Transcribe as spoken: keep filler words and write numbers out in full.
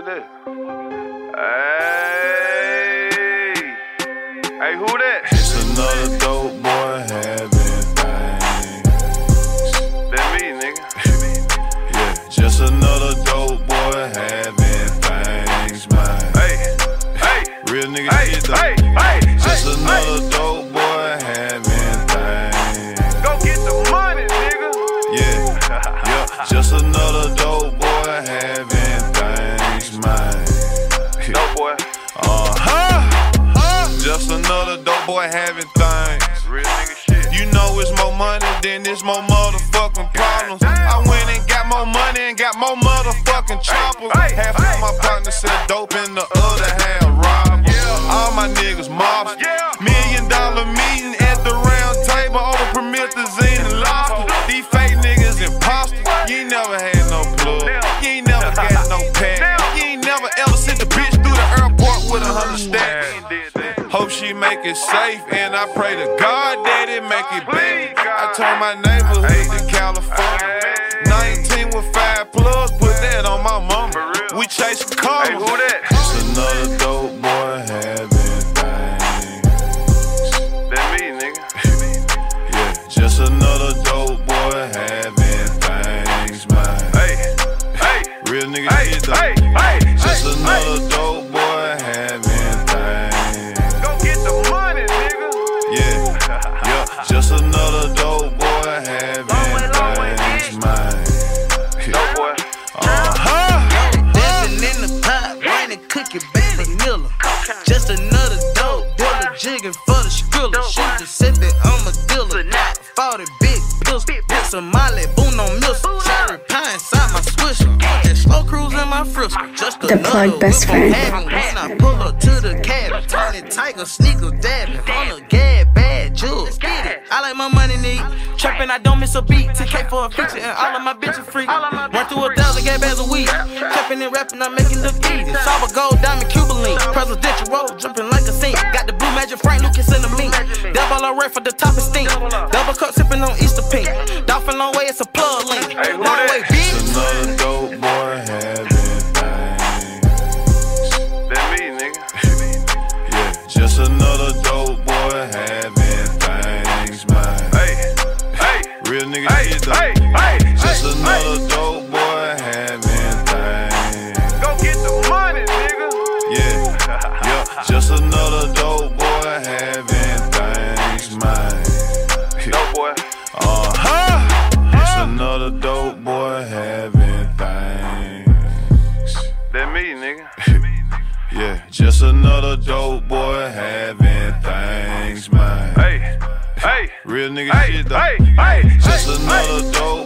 is that? Hey, hey, who that? It's another dope boy having things. That me, nigga. Yeah, just another dope boy having things, man. Hey, hey, real nigga hey, shit though. Hey, hey, just hey, another hey. dope boy having things. Go get the money, nigga. Yeah, yeah, just another dope boy having things, man. Dope boy. Uh-huh. Just another dope boy having things. Real nigga shit. You know it's more money than it's more motherfucking problems. I went and got more money and got more motherfucking choppers. Hey, Half hey, of my partners sell dope and the other half robbers. Yeah. All my niggas mobs. Yeah. Million dollar meeting at the round table over promethazine and lobster. These fake niggas imposters. You ain't never had no plug. You ain't never got no pack. You ain't never ever sent the bitch through the airport with a hundred stacks. Hope she make it safe, and I pray to God that it make it back. I told my neighborhood to California. nineteen with five plugs, put that on my mama. We chase cars. Hey, who that? It's another dope boy having things. That me, nigga. Yeah, just another dope boy having things, man. Hey, hey, real nigga hey, shit though. hey, hey, just hey, another hey. dope boy having things. Go get the money, nigga. Yeah, yeah, just another dope boy having things, man. Dope boy. Uh-huh. Dancing in the pot, raining cookie, baby vanilla. Just another dope dealer, jigging for the skrilla. Shoot the sippin' on my dealer. forty big pills, with some Molly, boom on missile. Cherry pie inside my swisher. And slow cruise in my frisco. Just The another plug best whip I'm friend. having. When I pull up to the cabin, tiny tiger, sneakers dabbing. On the gab, bad jewels. Get it. I like my money neat. Trapping, I don't miss a beat. T K for a feature, and all of my bitches free. Run through a thousand gab bags a week. Trapping and rapping, I'm making look easy. Sour gold, diamond, Cuban presidential roll, jumping like a saint. Got the blue magic, Frank Lucas in the meat. Double all right for the top of stink. Double cup sipping on Easter pink. Dolphin long way, it's a plug link. Hey, who Long that? way, bitch. It's another dope boy having things. That me, nigga. Yeah, just another dope boy having things, man. Hey, hey, real nigga hey, shit though. hey, hey, just hey, another hey. dope boy having things. Go get the money, nigga. Yeah, yeah, just another dope boy having things, man. Dope boy. Uh-huh. It's another dope boy having things. That me, nigga. Yeah, just another dope boy having things, man. Hey, hey, Real nigga hey, shit though. hey, hey, Just hey, another hey. dope